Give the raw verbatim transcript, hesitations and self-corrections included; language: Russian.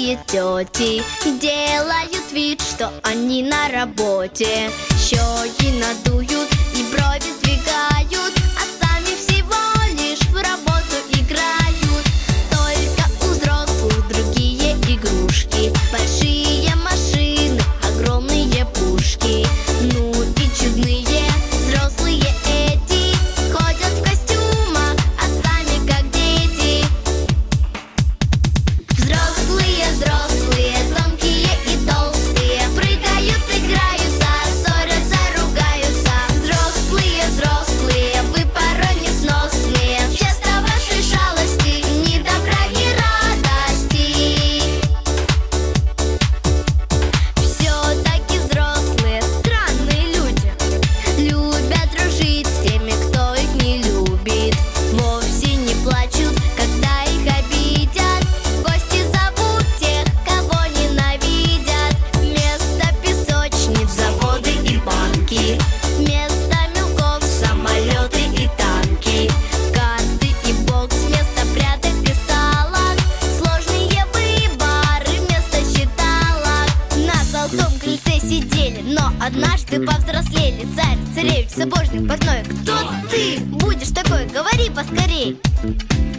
взрослые тети делают вид, что они на работе. Щеки надуют и брови сдвигают, а сами всего лишь в работу играют. Только у взрослых другие игрушки, большие машины, огромные пушки. Ну и чудные взрослые эти ходят в костюмах, а сами как дети. Взрослые, взрослые, тонкие и толстые, прыгают, играются, ссорятся, ругаются. Взрослые, взрослые, вы порой несносные, часто ваши шалости, ни добра, ни радости. Все-таки взрослые странные люди, любят дружить с теми, кто их не любит. Вовсе не плачут, когда их обидят, в гости зовут тех, кого ненавидят. Вместо песочниц заводы и банки, вместо мелков самолеты и танки, карты и бокс вместо пряток писалок, сложные выборы вместо считалок. На золотом крыльце сидели, но однажды повзрослели. Царь, царевич, сапожник, портной, кто ты будешь такой? Говори поскорей.